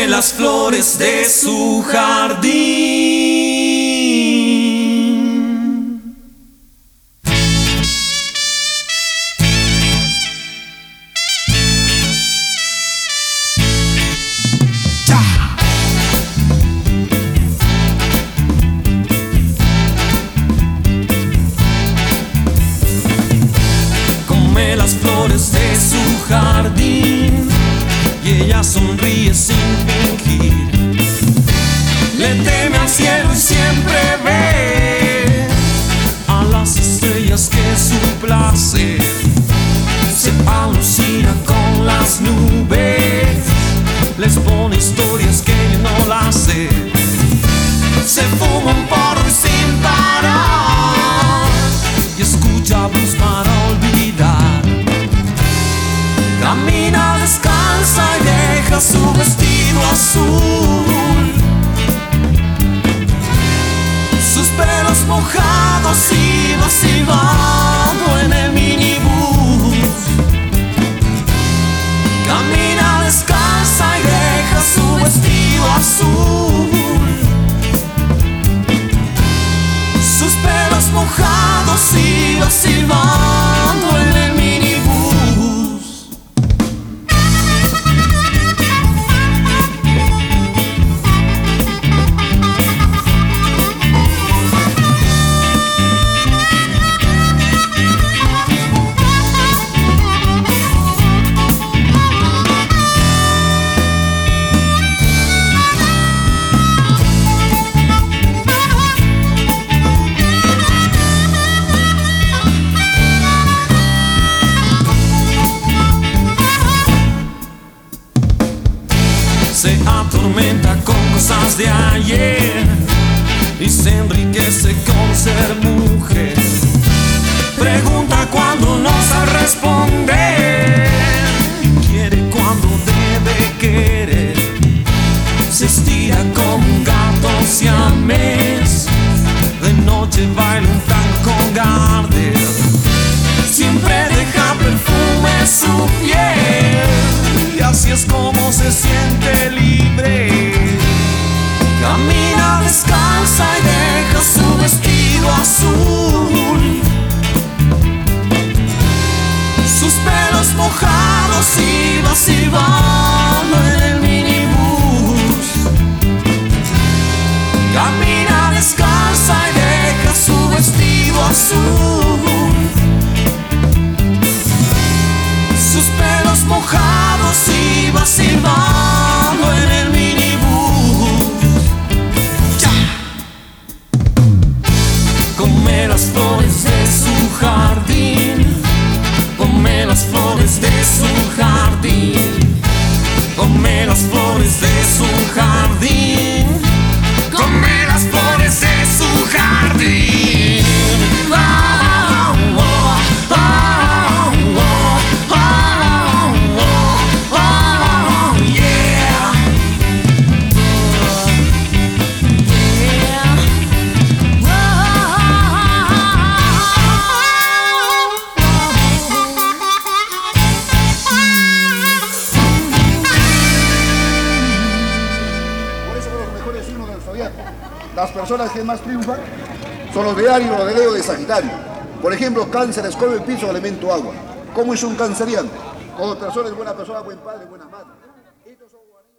las flores de su jardín. Come las flores de su jardín y ella sonríe sin fingir. Le teme al cielo y siempre ve a las estrellas que su placer. Se alucina con las nubes, les pone historias que yo no las sé. Se fuma un porro y sin parar y escucha blues para olvidar. Camina, descansa y deja su vestido azul, sus pelos mojados y va silbando en el minibús. Camina, descansa y deja su vestido azul, sus pelos mojados y va silbando en el minibús. Se atormenta con cosas de ayer y se enriquece con ser mujer. Pregunta cuando no sabe responder, quiere cuando debe querer. Se estira como un gato siamés, de noche baila un tango con Gardel. Siempre deja perfume en su piel y así es como se siente libre. Camina, descansa y deja su vestido azul, sus pelos mojados y va silbando en el minibús. Camina, descansa y deja su vestido azul, sus pelos mojados y va silbando en el minibús. ¡Ya! Come las flores de su jardín, come las flores de su jardín, come las flores de su jardín, come las flores de su jardín. Oh, oh, oh, oh, oh, oh, oh, yeah. Por eso los mejores signos del zodiaco, las personas que más triunfan son los de Aries o los de Leo de Sagitario. Por ejemplo, Cáncer, Escorpio, el piso, elemento agua. ¿Cómo es un canceriano? Como persona es buena persona, buen padre, buena madre. Estos son